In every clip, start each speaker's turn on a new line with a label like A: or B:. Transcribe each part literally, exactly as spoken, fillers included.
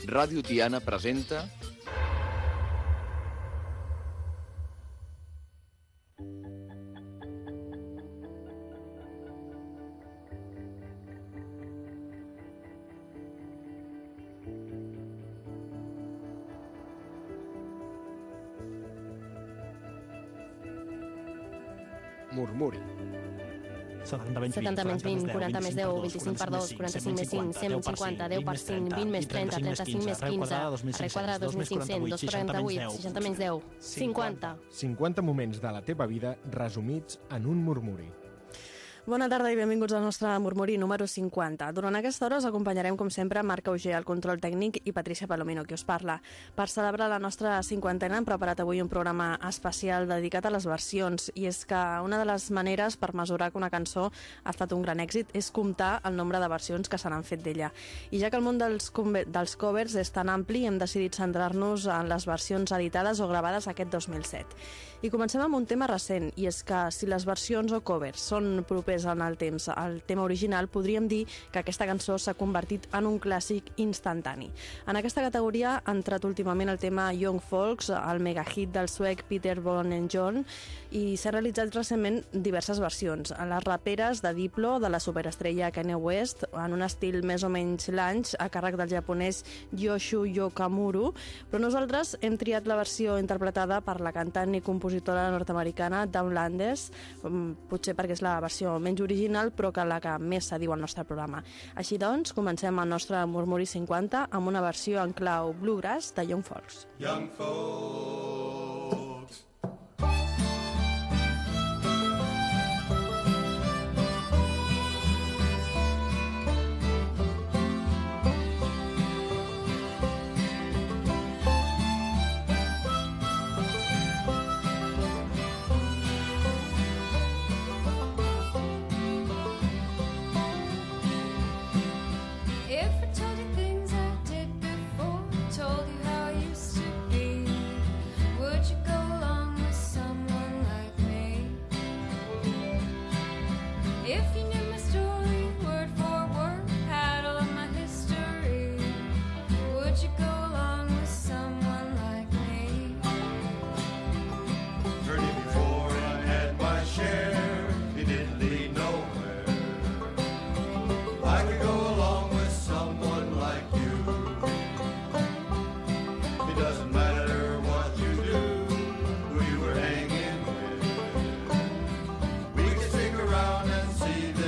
A: Ràdio Tiana presenta...
B: Murmuri.
C: setanta menys vint, quaranta més deu, vint-i-cinc per dos, quaranta-cinc més cinc, cent cinquanta, deu per cinc, vint més trenta, trenta-cinc més quinze, arrel quadrada, dos mil cinc-cents, dos per quaranta-vuit, seixanta menys deu, cinquanta.
B: cinquanta moments de la teva vida resumits en un murmuri.
D: Bona tarda i benvinguts al nostre murmuri número cinquanta. Durant aquesta hora us acompanyarem, com sempre, Marc Auger, al control tècnic, i Patricia Palomino, qui us parla. Per celebrar la nostra cinquantena hem preparat avui un programa especial dedicat a les versions, i és que una de les maneres per mesurar que una cançó ha estat un gran èxit és comptar el nombre de versions que se n'han fet d'ella. I ja que el món dels, dels covers és tan ampli, hem decidit centrar-nos en les versions editades o gravades aquest dos mil set. I comencem amb un tema recent, i és que si les versions o covers són propers en el temps al tema original, podríem dir que aquesta cançó s'ha convertit en un clàssic instantani. En aquesta categoria ha entrat últimament el tema Young Folks, el megahit del suec Peter Von and John, i s'han realitzat recentment diverses versions. Les raperes de Diplo, de la superestrella Kanye West, en un estil més o menys lunch, a càrrec del japonès Yoshu Yokamuru, però nosaltres hem triat la versió interpretada per la cantant i compositora nord-americana Dawn Landes, potser perquè és la versió menys original, però que la que més se diu al nostre programa. Així doncs, comencem el nostre Murmuri cinquanta amb una versió en clau bluegrass de Young Folks.
E: Young Folks. See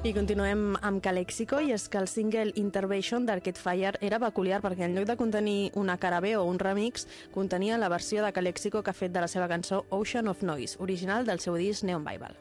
D: I continuem amb Calexico, i és que el single Intervention d'Arcade Fire era peculiar perquè en lloc de contenir una cara B o un remix, contenia la versió de Calexico que ha fet de la seva cançó Ocean of Noise, original del seu disc Neon Bible.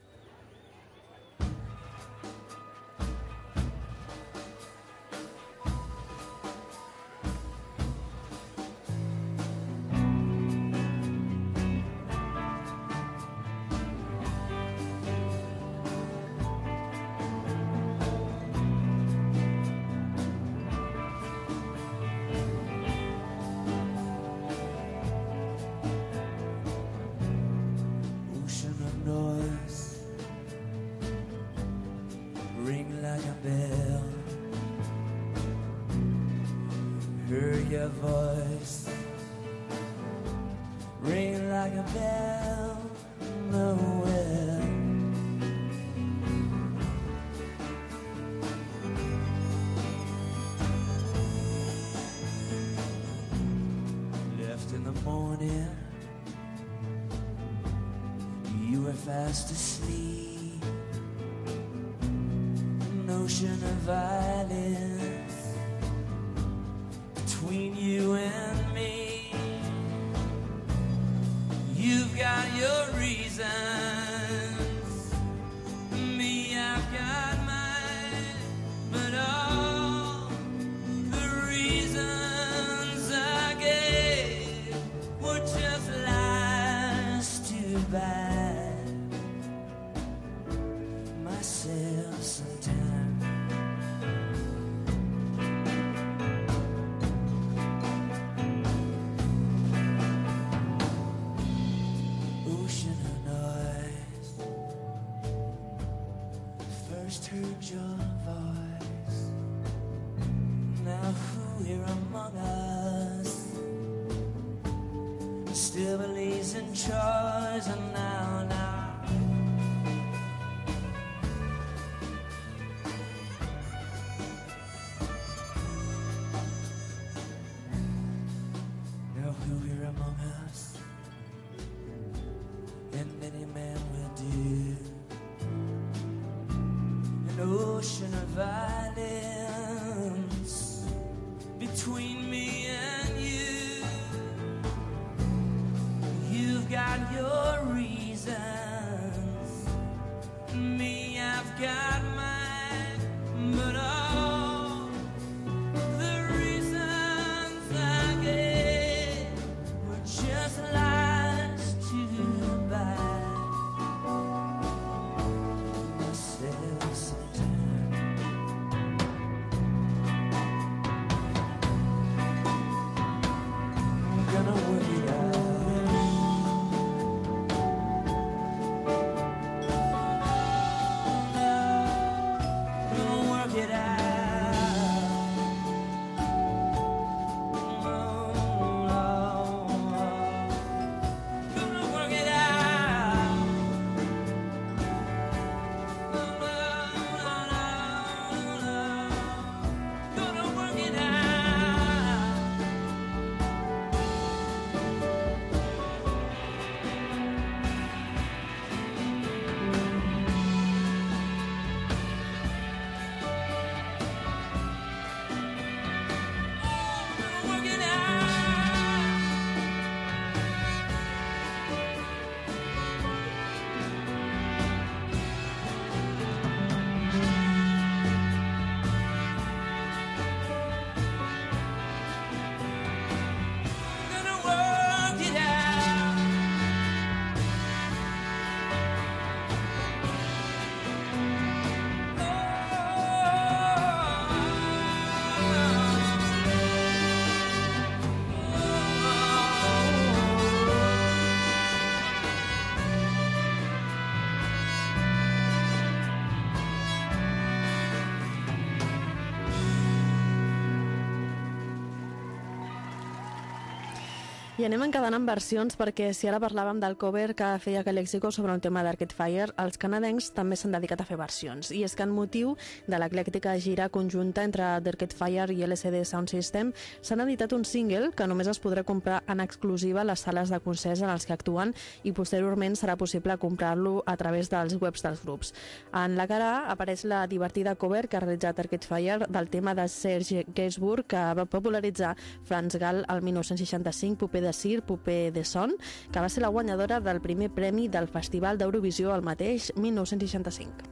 A: Fast asleep, an ocean of violence between you and me. You've got your reasons, me, I've got mine, but all the reasons I gave were just lies to buy some time. Ocean of noise, first heard your voice. Now who here among us still believes in choice? And now, now ocean of violence between me and you. You've got your reasons,
D: I anem encadenant versions perquè si ara parlàvem del cover que feia Calexico sobre un tema d'Arcade Fire, els canadencs també s'han dedicat a fer versions. I és que en motiu de l'eclèctica gira conjunta entre Arcade Fire i L C D Sound System s'han editat un single que només es podrà comprar en exclusiva a les sales de concerts en els que actuen i posteriorment serà possible comprar-lo a través dels webs dels grups. En la cara A apareix la divertida cover que ha realitzat Arcade Fire del tema de Serge Gainsbourg que va popularitzar Franz Gall al dinou seixanta-cinc, Poupée de Cire, Poupée de Son, que va ser la guanyadora del primer premi del Festival d'Eurovisió al mateix dinou seixanta-cinc.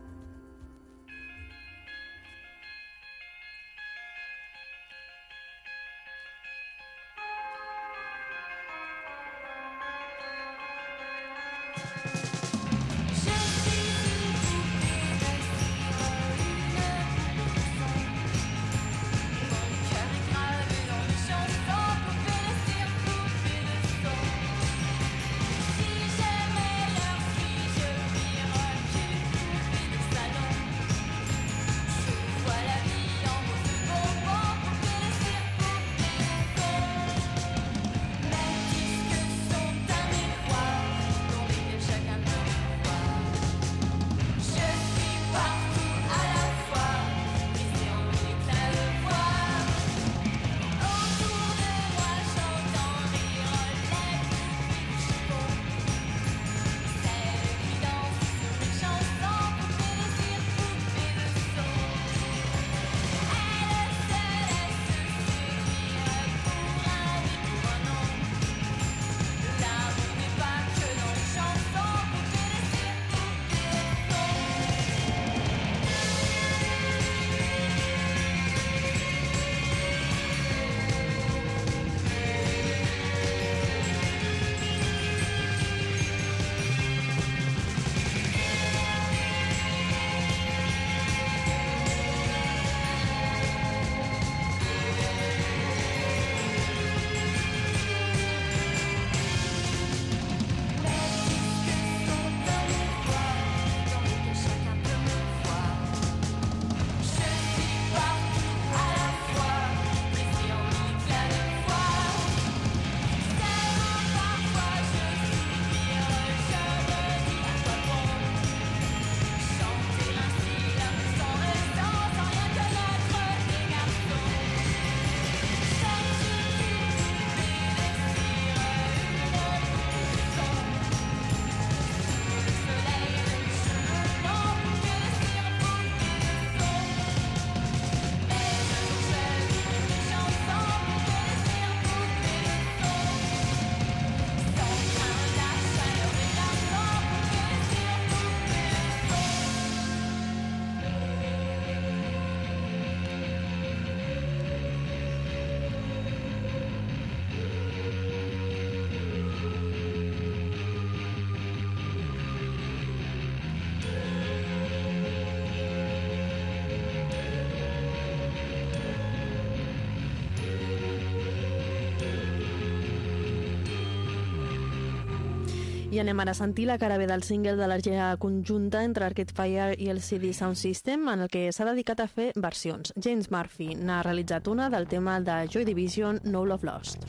D: I anem ara a sentir la cara B del single de la gira conjunta entre Arcade Fire i el C D Sound System, en el que s'ha dedicat a fer versions. James Murphy n'ha realitzat una del tema de Joy Division, No Love Lost.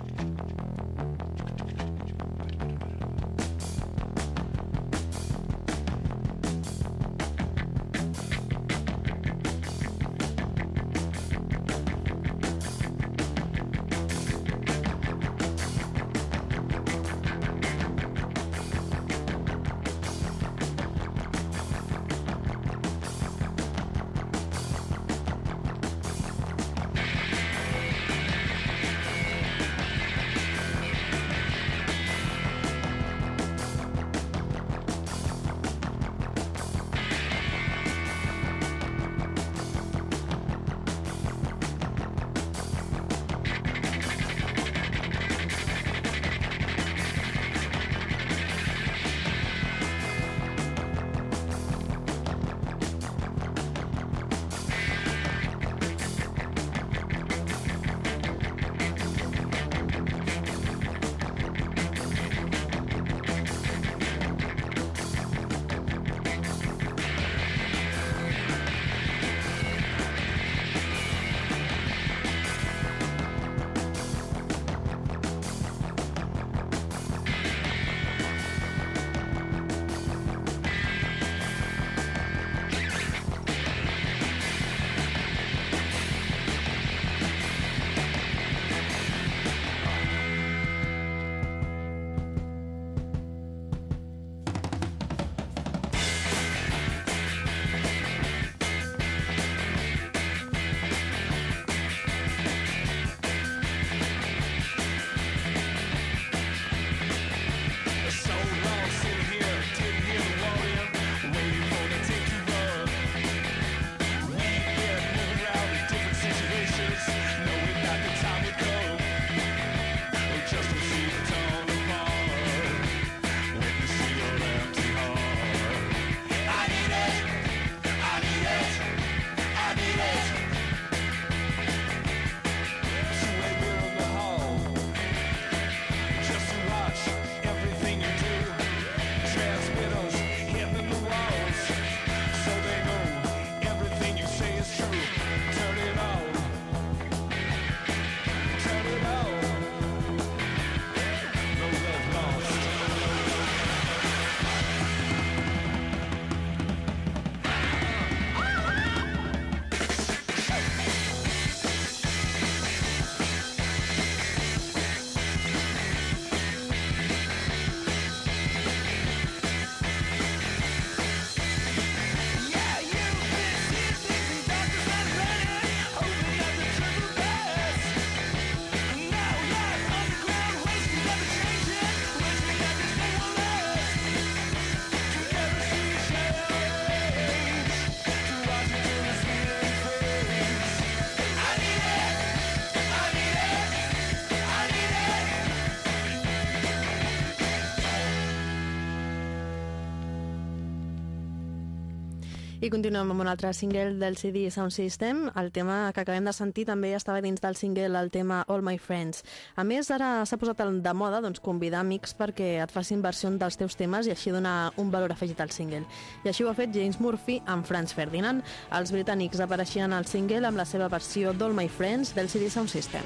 D: I continuem amb un altre single del C D Sound System. El tema que acabem de sentir també estava dins del single, el tema All My Friends. A més, ara s'ha posat de moda doncs, convidar amics perquè et facin versió dels teus temes i així donar un valor afegit al single. I així ho ha fet James Murphy amb Franz Ferdinand. Els britànics apareixien al single amb la seva versió d'All My Friends del C D Sound System.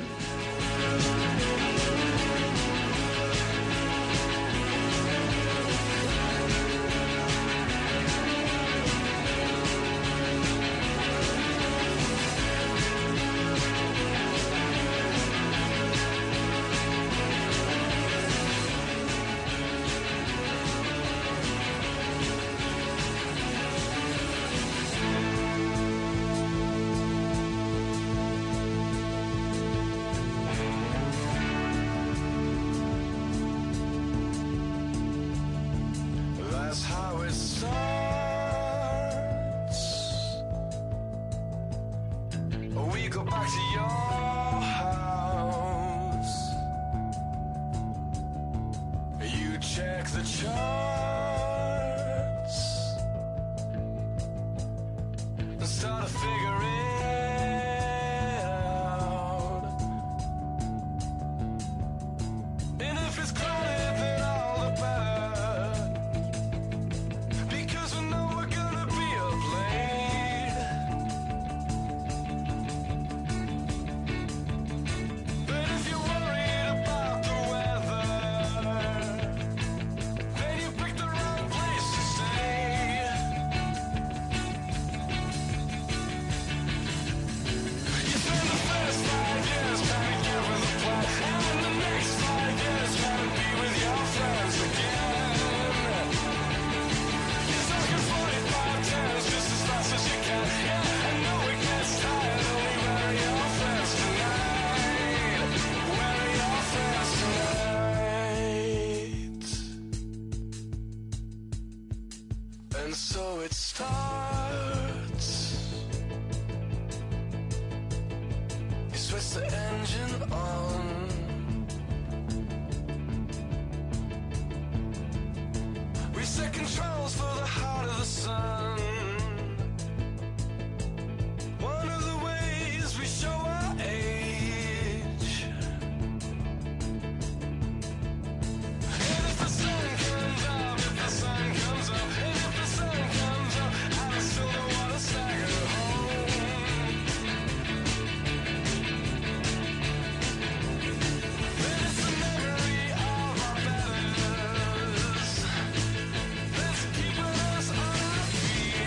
E: Let's keep us on our feet.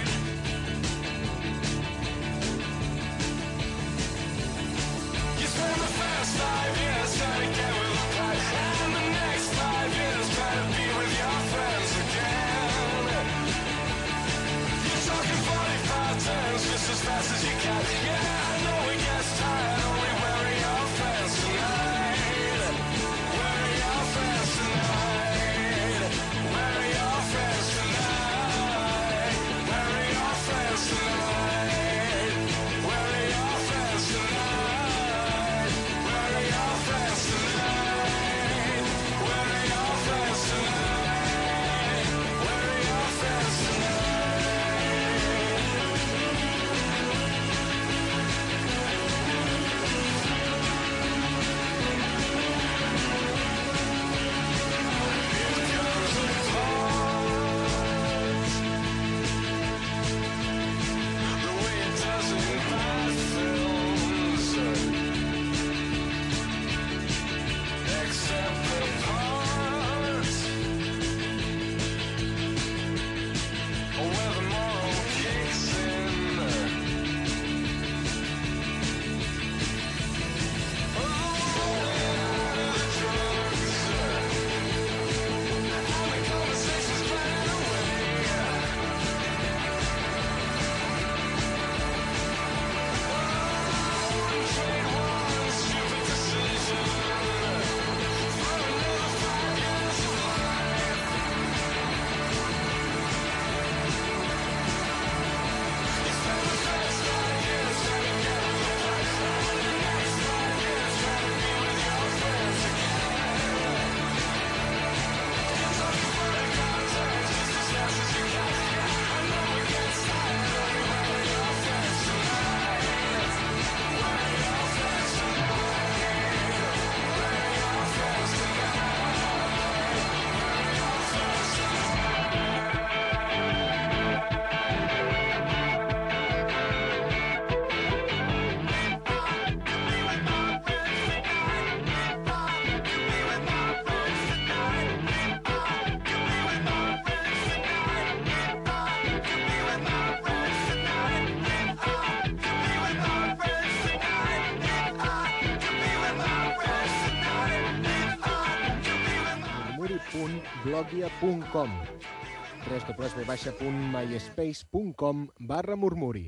B: blogia punt com, www punt myspace punt com barra murmuri.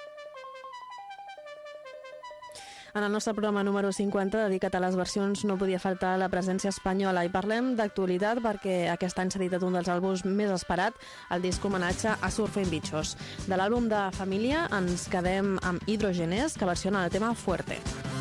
D: En el nostre programa número cinquanta, dedicat a les versions, no podia faltar la presència espanyola i parlem d'actualitat perquè aquest any s'ha editat un dels àlbums més esperat, el disc homenatge a Surfing Bichos. De l'àlbum de Família ens quedem amb Hidrogenes, que versiona el tema Fuerte.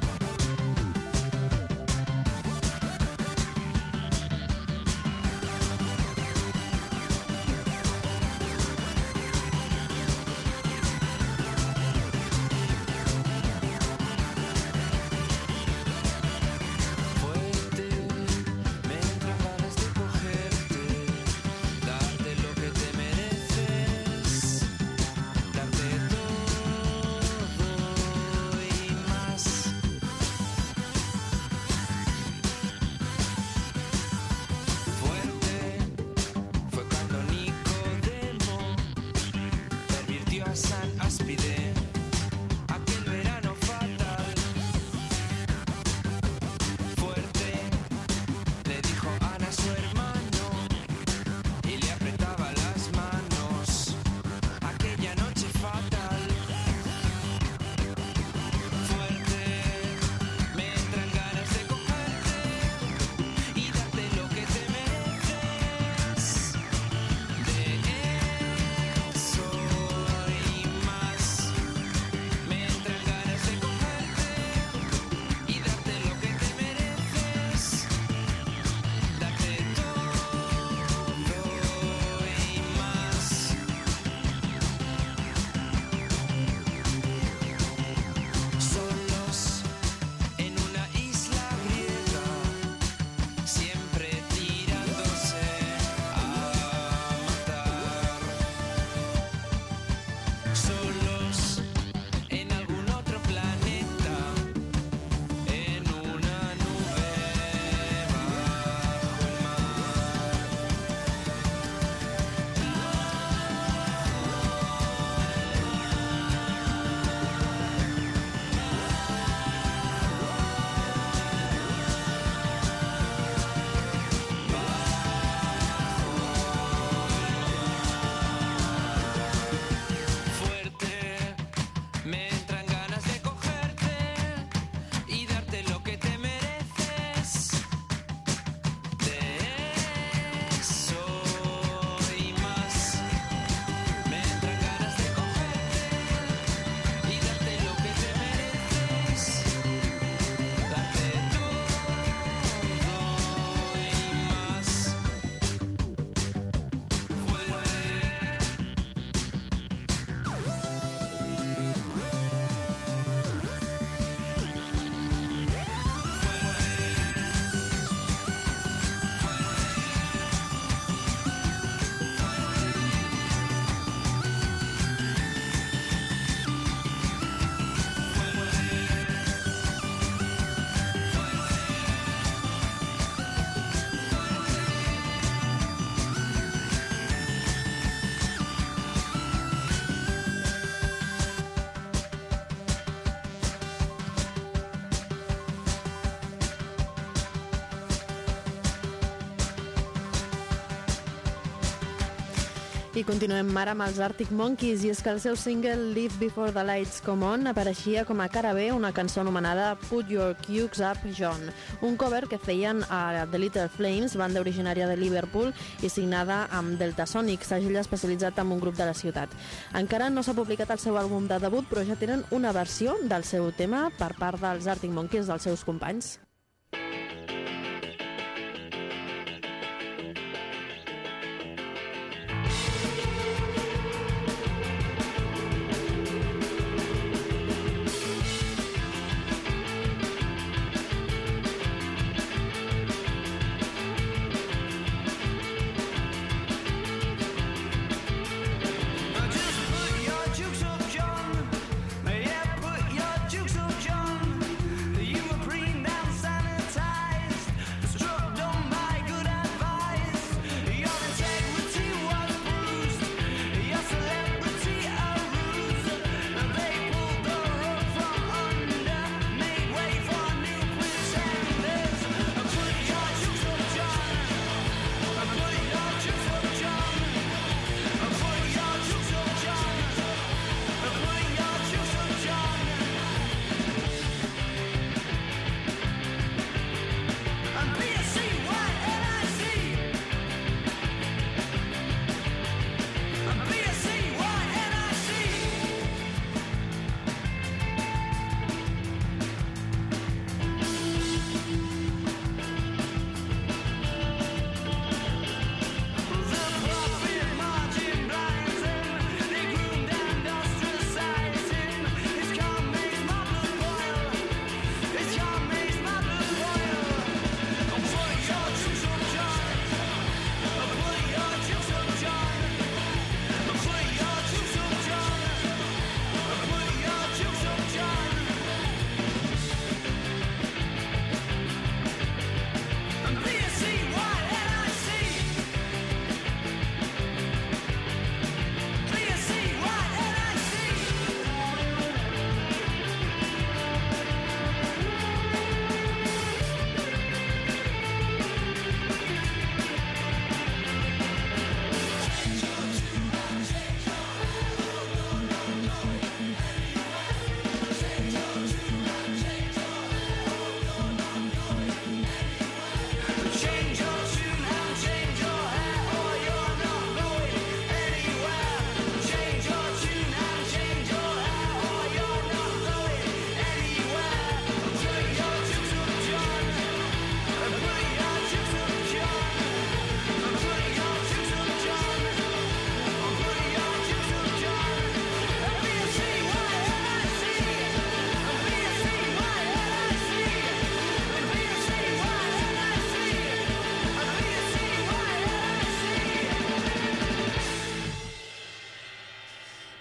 D: I continuem ara amb els Arctic Monkeys, i és que el seu single Live Before the Lights Come On apareixia com a cara B una cançó anomenada Put Your Cukes Up, John, un cover que feien a The Little Flames, banda originària de Liverpool i signada amb Deltasonic, segell especialitzat en un grup de la ciutat. Encara no s'ha publicat el seu àlbum de debut, però ja tenen una versió del seu tema per part dels Arctic Monkeys, dels seus companys.
A: Down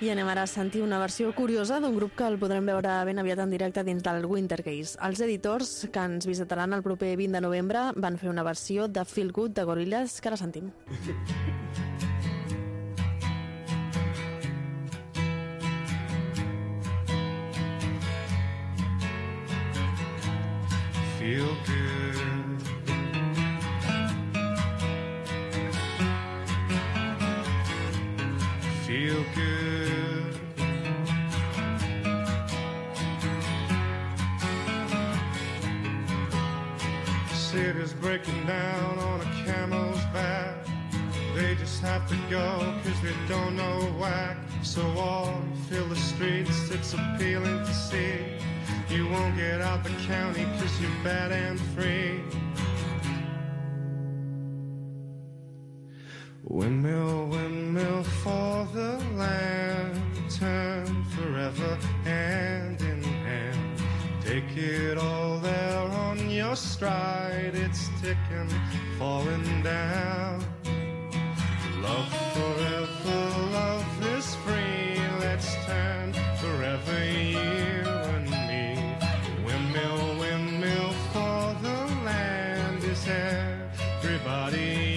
D: I anem ara a sentir una versió curiosa d'un grup que el podrem veure ben aviat en directe dins del Winter Gaze. Els editors, que ens visitaran el proper vint de novembre, van fer una versió de Feel Good de Gorillaz, que ara sentim.
E: Feel good. Feel good. City's breaking down on a camel's back. They just have to go cause they don't know whack. So all fill the streets, it's appealing to see. You won't get out the county cause you're bad and free. Windmill, windmill for the land, turn forever hand in hand. Take it all there on your stride, it's ticking, falling down. Love forever, love is free, let's turn forever you and me. Windmill, windmill for the land, is everybody.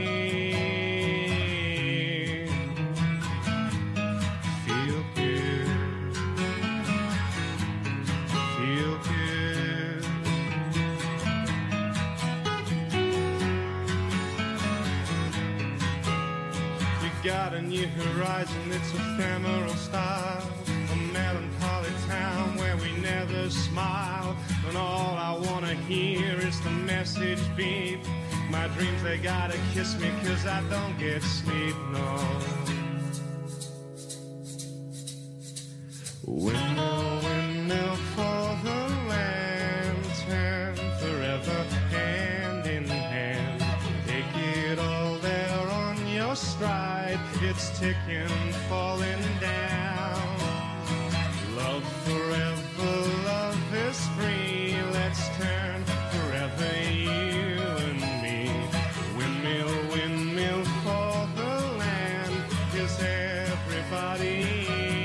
E: Got a new horizon, it's ephemeral style. A melancholy town where we never smile. And all I wanna hear is the message beep. My dreams, they gotta kiss me cause I don't get sleep, no. Windmill, windmill for the land, turn forever hand in hand. Take it all there on your stride, it's ticking, falling down. Love forever, love is free, let's turn forever you and me. Windmill, windmill for the land, is everybody.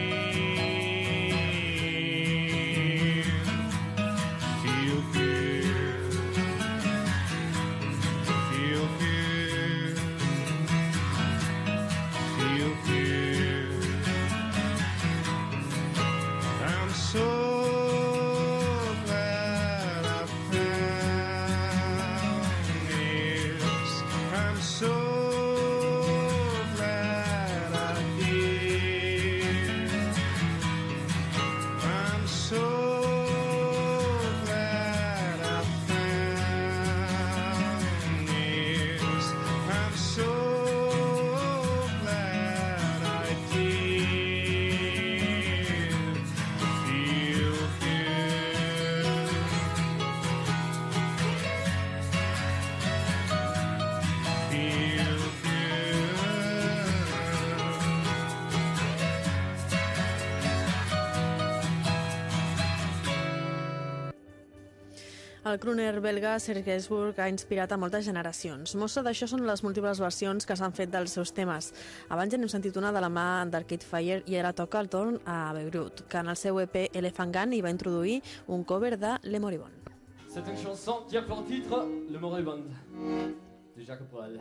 D: El crooner belga Serge Gainsbourg ha inspirat a moltes generacions. Mostra d'això són les múltiples versions que s'han fet dels seus temes. Abans ja n'hem sentit una de la mà d'Arcade Fire i ara toca el torn a Beirut, que en el seu E P Elephant Gun hi va introduir un cover de Le Moribond.
F: C'est une chanson qui a pour titre Le Moribond de Jacques Brel.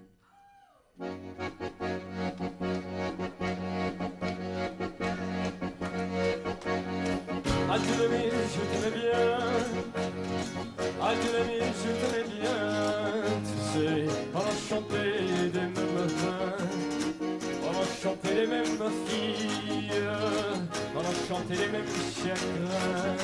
F: Ah tu l'as mis, je t'aimais bien. Ah tu l'as mis, je t'aimais bien. Tu sais, on a chanté des mêmes matins, on a chanté les mêmes filles, on a chanté les mêmes chagrins.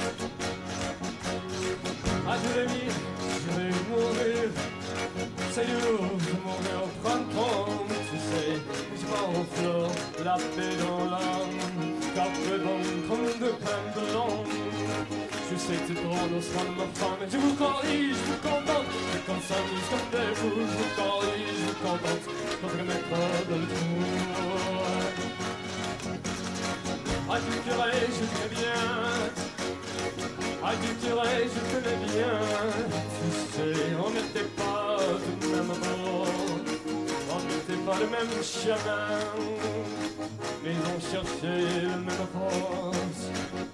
F: Ah tu l'as mis, je vais mourir. C'est dur de mourir au printemps, tu sais, je pars aux fleurs, la paix dans l'âme, café bon comme de pain blanc. Je sais que tu drôle au soin de ma femme, et je vous corrige, je vous contente, et quand ça nous scandale, vous, je vous corrige, je vous contente, faudrait mettre de le tour. Ah tu dirais, je t'aimais bien. Ah tu dirais, je t'aimais bien. Tu sais, on n'était pas du même bord, on n'était pas le même chemin, mais on chercher le même force.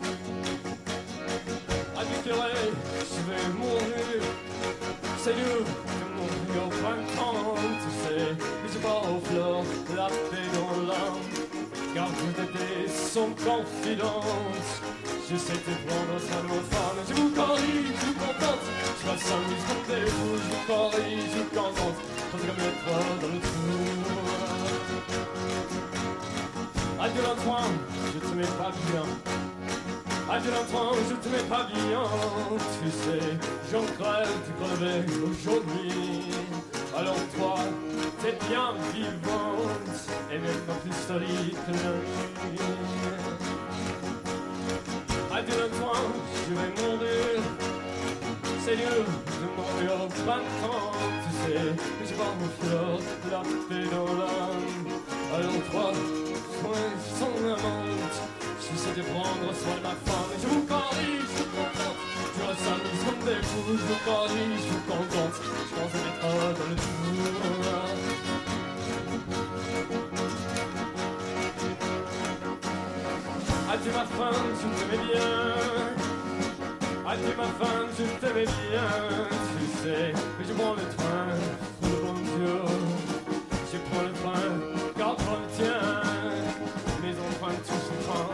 F: À déclarer, je vais mourir. C'est dur de mourir au printemps, tu sais. Mais je pars aux fleurs, la paix dans l'âme. Car tout été sont confidences. Je sais te prendre soin de ma femme. Je vous corrige, je vous contente. Je passe un mise comme des fous. Je vous corrige, je vous contente. Quand comme les trois dans le trou. Adieu l'enfant, je te mets pas bien. Adieu l'enfant, je te mets pas bien. Tu sais, j'en crève, tu crevais aujourd'hui. Alors toi, t'es bien vivante. Et même plus solide que la nuit. Adieu l'enfant, je vais mourir. C'est dur de mourir au printemps. Tu sais, je pars aux fleurs, la paix dans l'âme. Alors toi, sois son amante. Je sais te prendre soin de ma femme. Je vous corrige, je vous contente. Tu restes amis comme des fous. Je vous corrige, je vous contente. Je pense à mettre dans le tour. Adieu ma femme, je t'aimais bien. Adieu ma femme, je t'aimais bien. Tu sais, mais je prends le train pour le bon Dieu. Je prends le train car toi le tien. Mes empreintes touchent le train.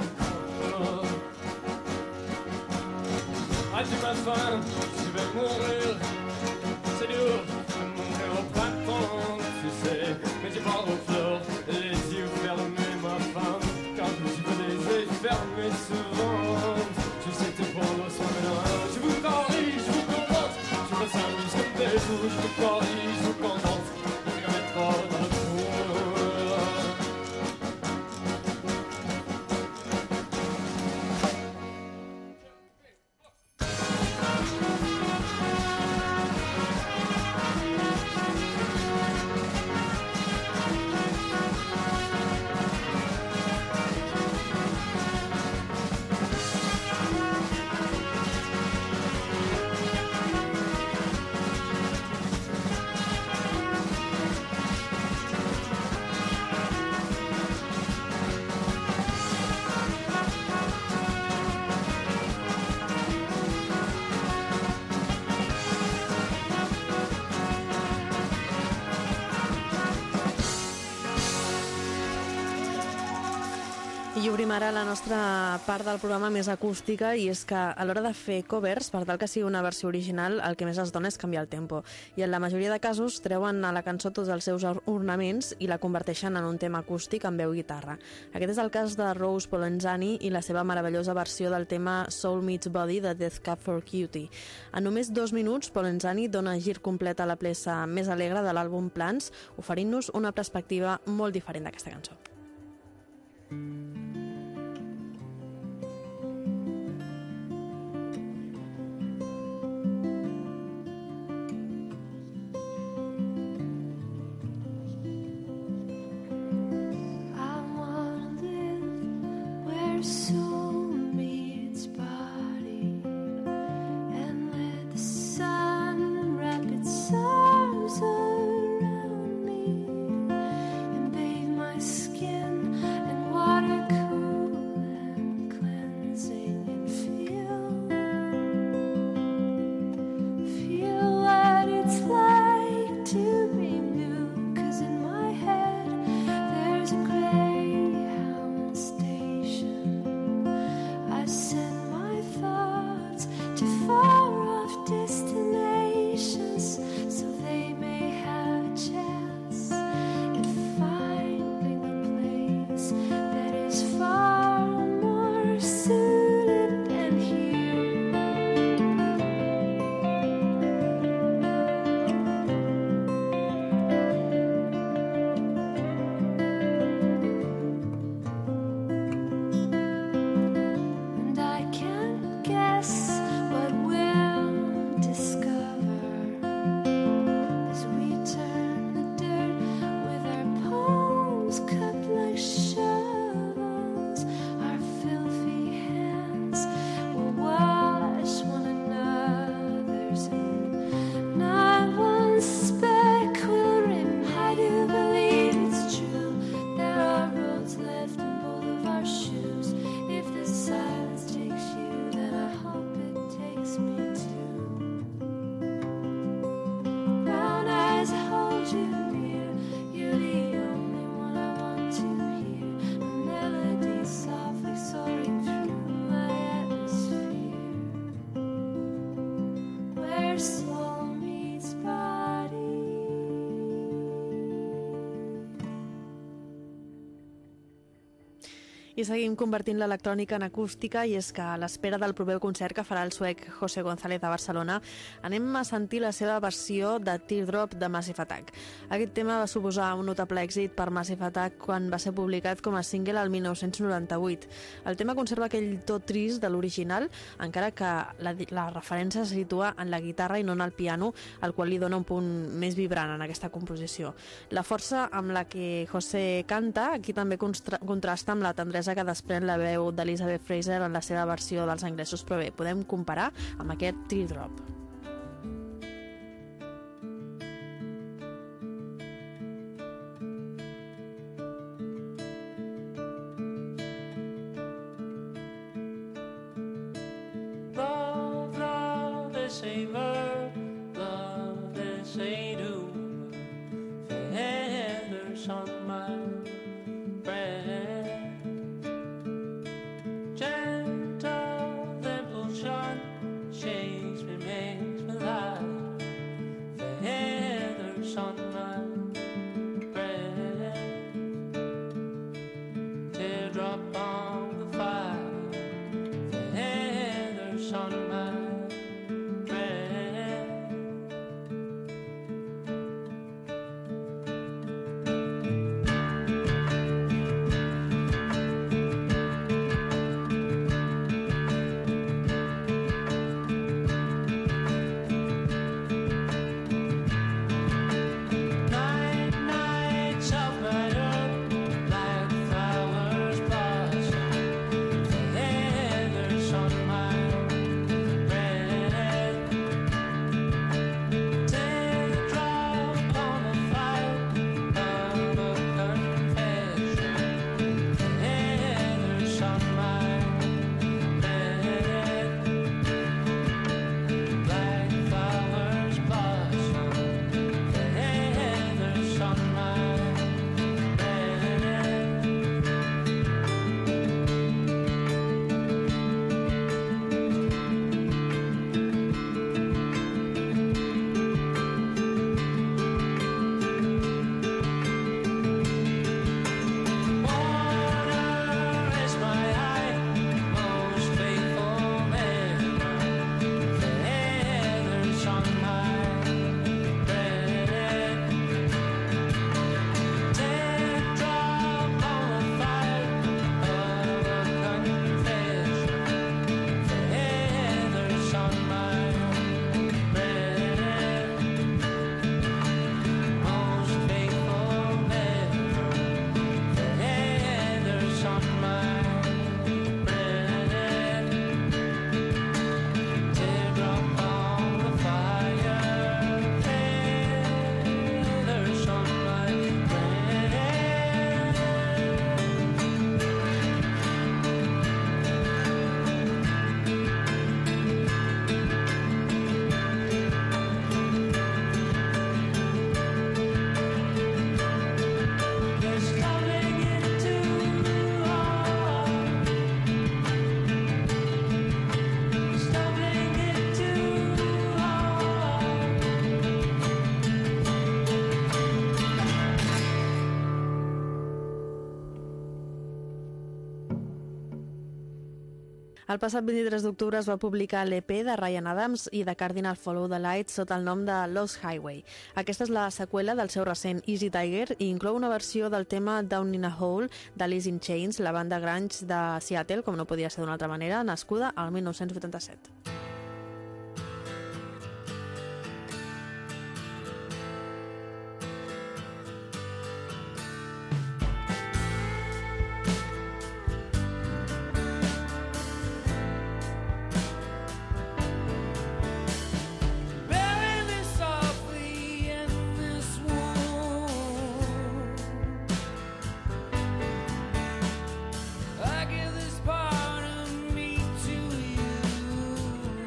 F: Adieu ma femme, je vais mourir. C'est dur de mourir au printemps, tu sais. Mais j'ai pas aux fleurs, les yeux fermés ma femme. Car je veux les yeux fermés souvent. Tu sais te prendre soin de moi. Je vous corrige, je vous contente. Je me s'amuse comme des fous. Je vous corrige, je vous contente. Je vais mettre dans le four.
D: I obrim ara la nostra part del programa més acústica, i és que a l'hora de fer covers, per tal que sigui una versió original, el que més es dona és canviar el tempo. I en la majoria de casos treuen a la cançó tots els seus ornaments i la converteixen en un tema acústic amb veu i guitarra. Aquest és el cas de Rose Polenzani i la seva meravellosa versió del tema Soul Meets Body de Death Cab for Cutie. En només dos minuts, Polenzani dona gir complet a la peça més alegre de l'àlbum Plans, oferint-nos una perspectiva molt diferent d'aquesta cançó.
G: Soul meets body, and let the sun wrap its arms around me and bathe my skin in water cool and cleansing, and feel feel what it's like to be new, 'cause in my head there's a Greyhound station. I send my thoughts to far-off destinations, so they may have a chance at finding a place that is far more suited than here. And I can't guess what we'll discover as we turn the dirt with our palms cupped like shovels. Our filthy hands will wash one another's, and not one speck will remain. I do believe it's true. There are roads left and boulevards
D: I seguim convertint l'electrònica en acústica, i és que a l'espera del proper concert que farà el suec José González a Barcelona anem a sentir la seva versió de Teardrop de Massive Attack. Aquest tema va suposar un notable èxit per Massive Attack quan va ser publicat com a single el mil nou-cents noranta-vuit. El tema conserva aquell to trist de l'original, encara que la, la referència se situa en la guitarra i no en el piano, el qual li dona un punt més vibrant en aquesta composició. La força amb la que José canta aquí també contrasta amb la tendresa que desprèn la veu d'Elizabeth Fraser en la seva versió dels anglesos, però bé, podem comparar amb aquest Teardrop.
A: Love, love, they say verb, love, they say do. Feathers on my breath. Gentle impulsion shakes me, makes me laugh. Feathers on my breath. Teardrop on the fire. Feathers on my breath. Night, nights of better, like flowers blossom. Feathers on my breath. Teardrop on the fire of a confession. Feathers on my breath. Like flowers blossom. Feathers on my breath. Water is my eye, most faithful member. Feathers on my breath. Teardrop on the fire of a confession. Feathers on my breath. Most faithful member. Feathers on my breath. Teardrop on the fire. Feathers on my breath. There's nothing into all. There's nothing into all.
D: El passat vint-i-tres d'octubre es va publicar l'E P de Ryan Adams i de Cardinal Follow the Light sota el nom de Lost Highway. Aquesta és la seqüela del seu recent Easy Tiger i inclou una versió del tema Down in a Hole d'Alice in Chains, la banda grunge de Seattle, com no podia ser d'una altra manera, nascuda al mil nou-cents vuitanta-set.
A: Bury me softly in this wound. I give this part of me to you.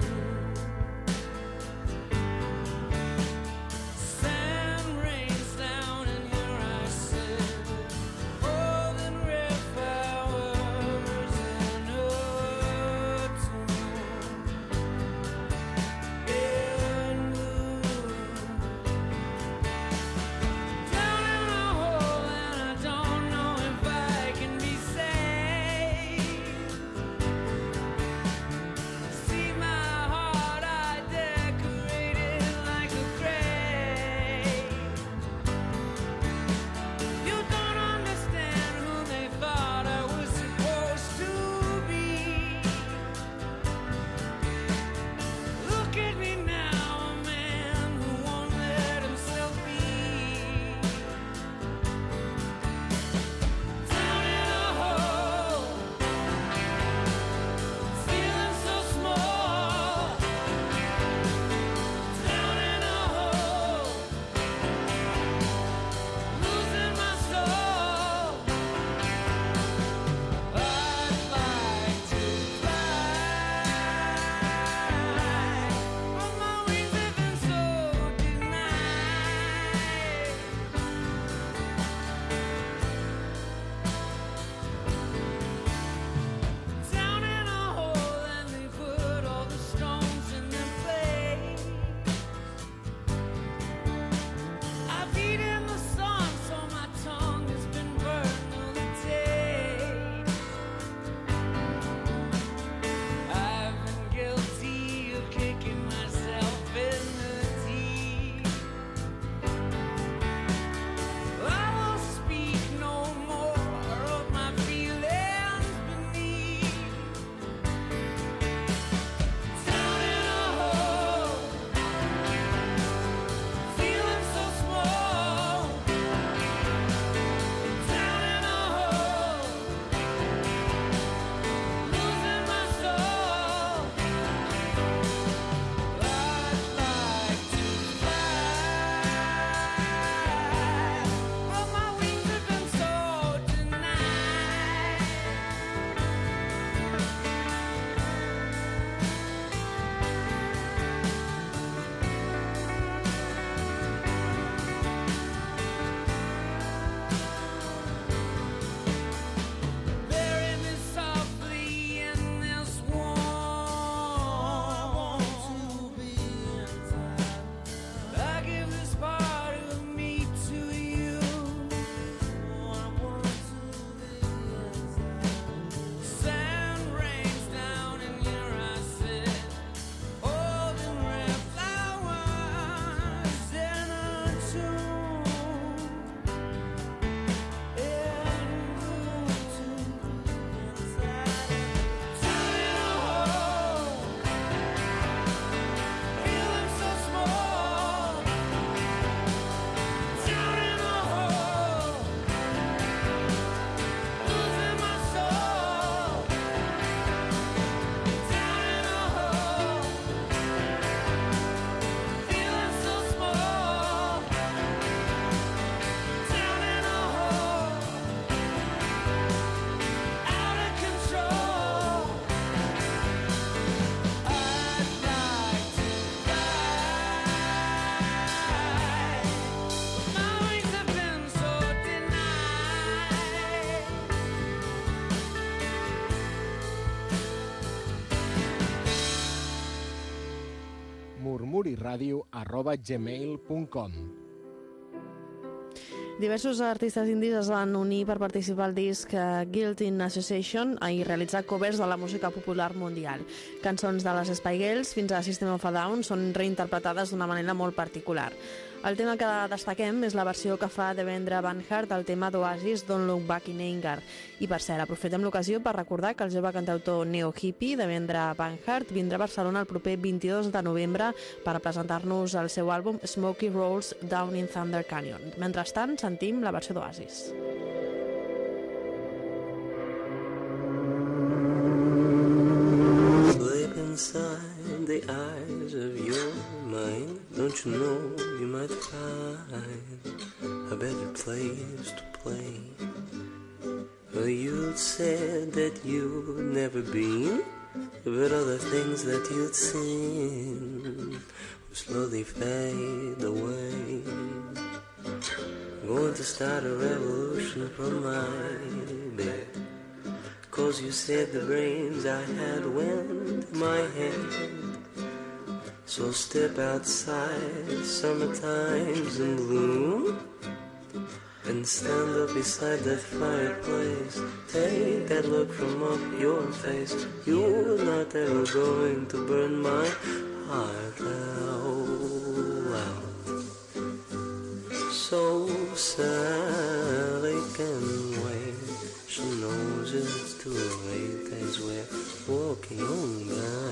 B: radio arroba gmail punt com.
D: Diversos artistes indis es van unir per participar al disc Guilt in Association i realitzar covers de la música popular mundial. Cançons de les Spy Girls fins a System of a Down són reinterpretades d'una manera molt particular. El tema que destaquem és la versió que fa Devendra Banhart del tema d'Oasis Don't Look Back in Anger. I per cert, aprofitem l'ocasió per recordar que el jove cantautor neo-hippie Devendra Banhart vindrà a Barcelona el proper vint-i-dos de novembre per presentar-nos el seu àlbum Smokey Rolls Down in Thunder Canyon. Mentrestant, sentim la versió d'Oasis.
H: Sleep inside the eyes of your mind. Don't you know you might find a better place to play? Well, you said that you'd never been, but all the things that you'd seen will slowly fade away. I'm going to start a revolution from my bed, 'cause you said the brains I had went to my head. So step outside, summertime's in bloom, and stand up beside that fireplace. Take that look from off your face. You're not ever going to burn my heart out. So Sally can wait. She knows it's too late as we're walking on by.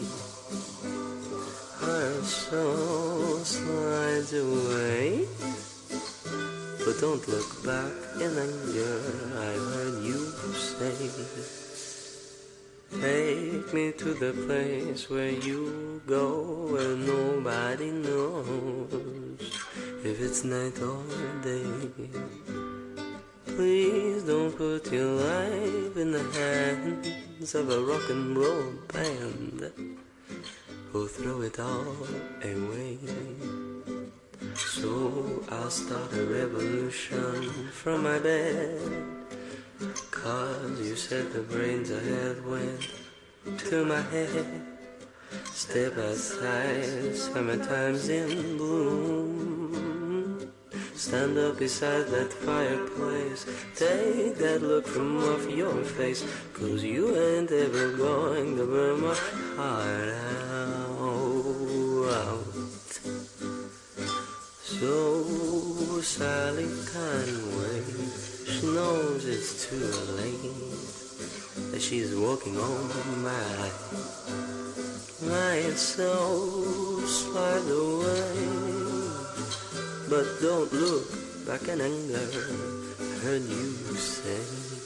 H: Our soul slides away, but don't look back in anger, I've heard you say. Take me to the place where you go, where nobody knows if it's night or day. Please don't put your life in the hands of a rock and roll band who'll throw it all away. So I'll start a revolution from my bed, 'cause you said the brains I had went to my head. Step outside, summertime's in bloom. Stand up beside that fireplace. Take that look from off your face, 'cause you ain't ever going to burn my heart out. So Sally can't wait. She knows it's too late, that she's walking on by. My soul slide away, but don't look back in anger, heard you say.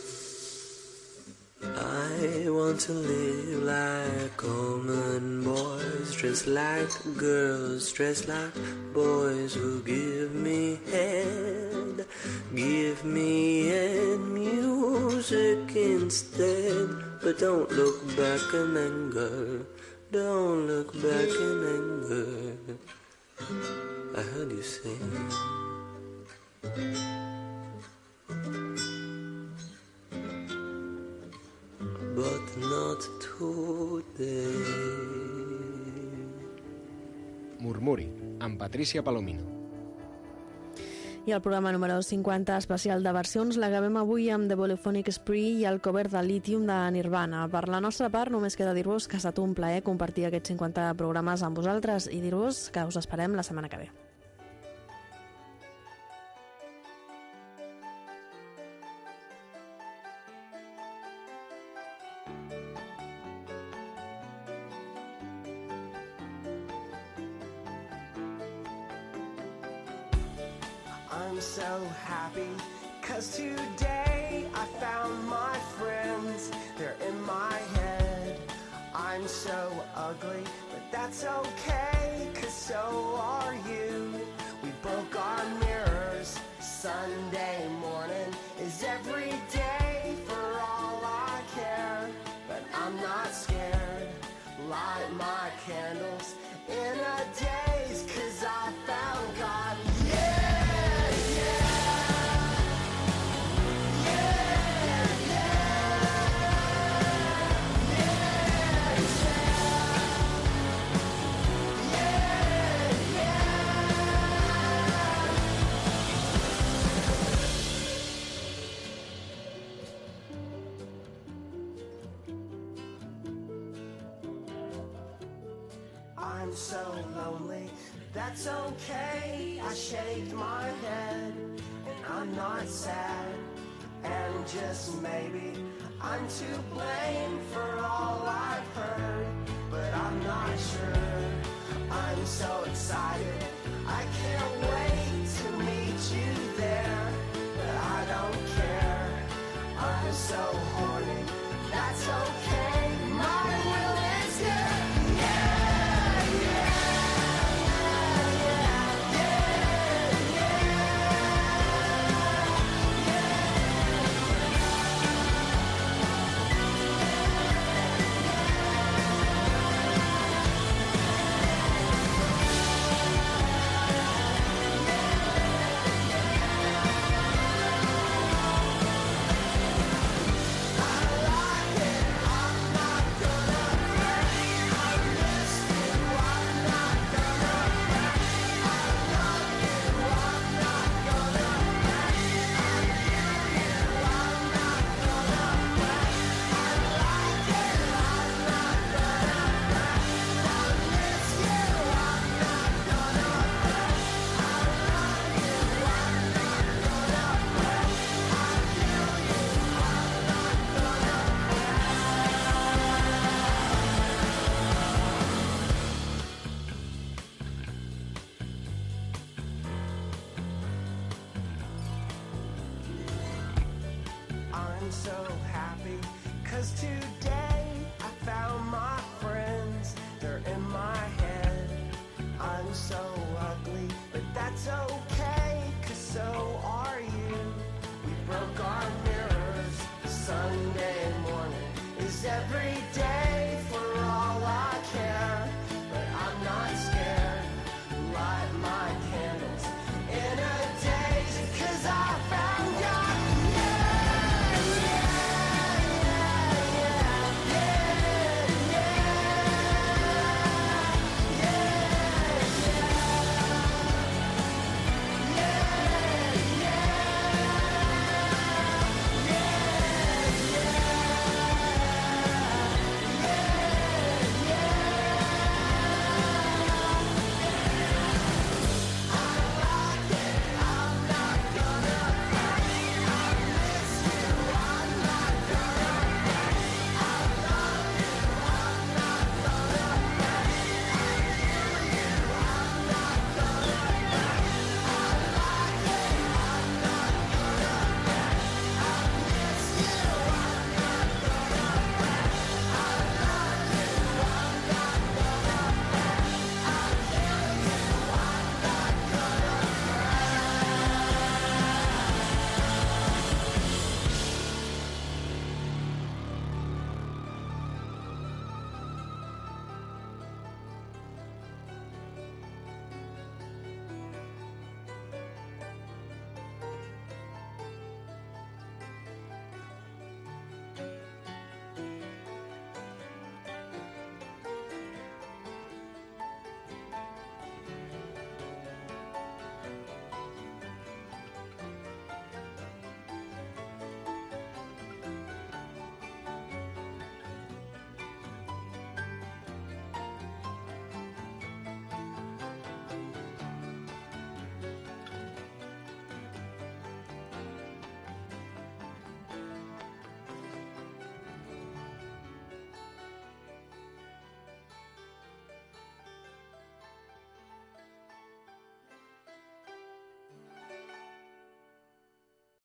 H: I want to live like common boys, dress like girls, dress like boys who give me head, give me head music instead. But don't look back in anger, don't look back in anger, I heard you say. But not today.
B: Murmuri, amb Patricia Palomino.
D: I el programa número cinquanta especial de versions l'acabem avui amb The Polyphonic Spree i el cover de Lithium de Nirvana. Per la nostra part, només queda dir-vos que ha estat un plaer compartir aquests cinquanta programes amb vosaltres i dir-vos que us esperem la setmana que ve.
I: I'm so happy, 'cause today I found my friends, they're in my head. I'm so ugly, but that's okay, 'cause so are you. We broke our mirrors, Sunday morning is every day for all I care. But I'm not scared, light my candles in a daze, 'cause I found God. Yeah! so lonely, but that's okay. I shake my head, and I'm not sad. And just maybe I'm to blame for all I've heard, but I'm not sure. I'm so excited, I can't wait to meet you there, but I don't care. I'm so horny, that's okay. My will is here. Yeah, yeah, yeah, yeah, yeah, I'm so happy, cause today I found my friends, they're in my head. I'm so ugly, but that's okay.